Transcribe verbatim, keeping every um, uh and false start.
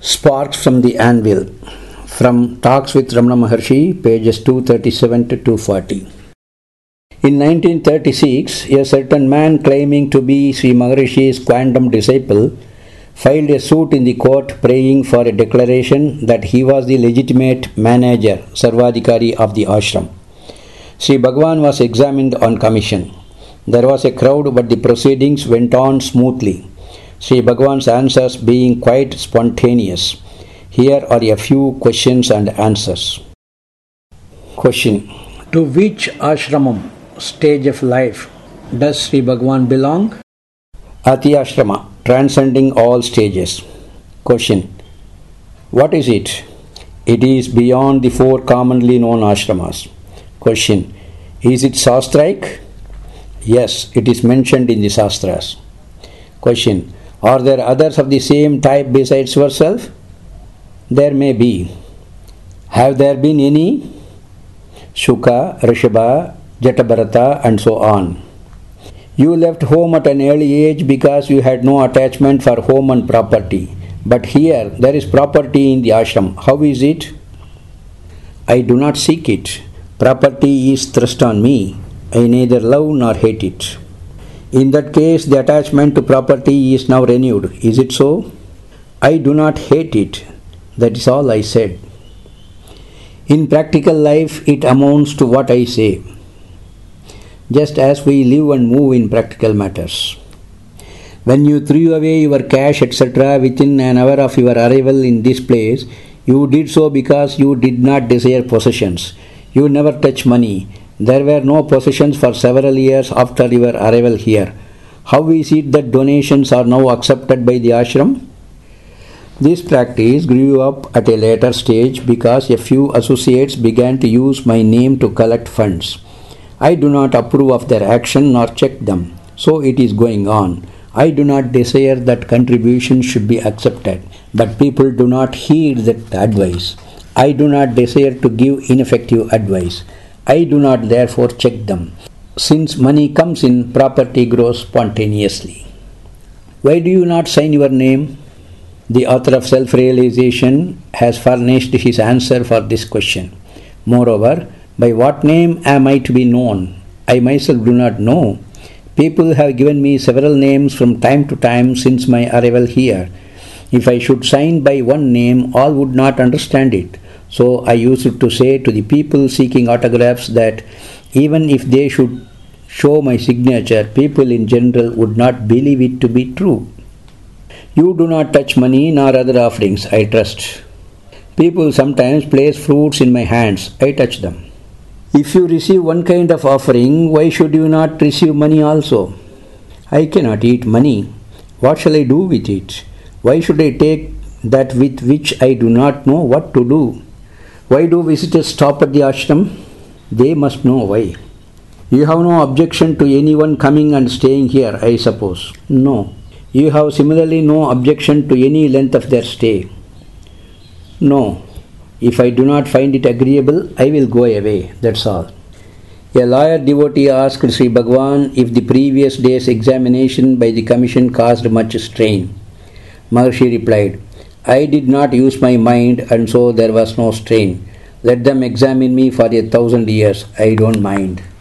Sparks from the Anvil, from Talks with Ramana Maharshi, pages two thirty-seven to two forty. In nineteen thirty-six, a certain man claiming to be Sri Maharishi's quantum disciple filed a suit in the court praying for a declaration that he was the legitimate manager, Sarvadhikari of the ashram. Sri Bhagavan was examined on commission. There was a crowd, but the proceedings went on smoothly, Sri Bhagavan's answers being quite spontaneous. Here are a few questions and answers. Question: to which ashramam, stage of life, does Sri Bhagavan belong? Ati Ashrama, transcending all stages. Question: what is it? It is beyond the four commonly known ashramas. Question: is it Shastraic? Yes, it is mentioned in the Shastras. Question: are there others of the same type besides yourself? There may be. Have there been any? Shuka, Rishabha, Jatabharata, and so on. You left home at an early age because you had no attachment for home and property. But here there is property in the ashram. How is it? I do not seek it. Property is thrust on me. I neither love nor hate it. In that case, the attachment to property is now renewed. Is it so? I do not hate it. That is all I said. In practical life, it amounts to what I say, just as we live and move in practical matters. When you threw away your cash, et cetera within an hour of your arrival in this place, you did so because you did not desire possessions. You never touch money. There were no possessions for several years after your arrival here. How is it that donations are now accepted by the ashram? This practice grew up at a later stage because a few associates began to use my name to collect funds. I do not approve of their action nor check them, so it is going on. I do not desire that contributions should be accepted, but people do not heed that advice. I do not desire to give ineffective advice. I do not therefore check them. Since money comes in, property grows spontaneously. Why do you not sign your name? The author of Self-Realization has furnished his answer for this question. Moreover, by what name am I to be known? I myself do not know. People have given me several names from time to time since my arrival here. If I should sign by one name, all would not understand it. So I used to say to the people seeking autographs that even if they should show my signature, people in general would not believe it to be true. You do not touch money nor other offerings, I trust. People sometimes place fruits in my hands. I touch them. If you receive one kind of offering, why should you not receive money also? I cannot eat money. What shall I do with it? Why should I take that with which I do not know what to do? Why do visitors stop at the ashram? They must know why. You have no objection to anyone coming and staying here, I suppose. No. You have similarly no objection to any length of their stay. No. If I do not find it agreeable, I will go away. That's all. A lawyer devotee asked Sri Bhagavan if the previous day's examination by the commission caused much strain. Maharshi replied, I did not use my mind and so there was no strain. Let them examine me for a thousand years. I don't mind.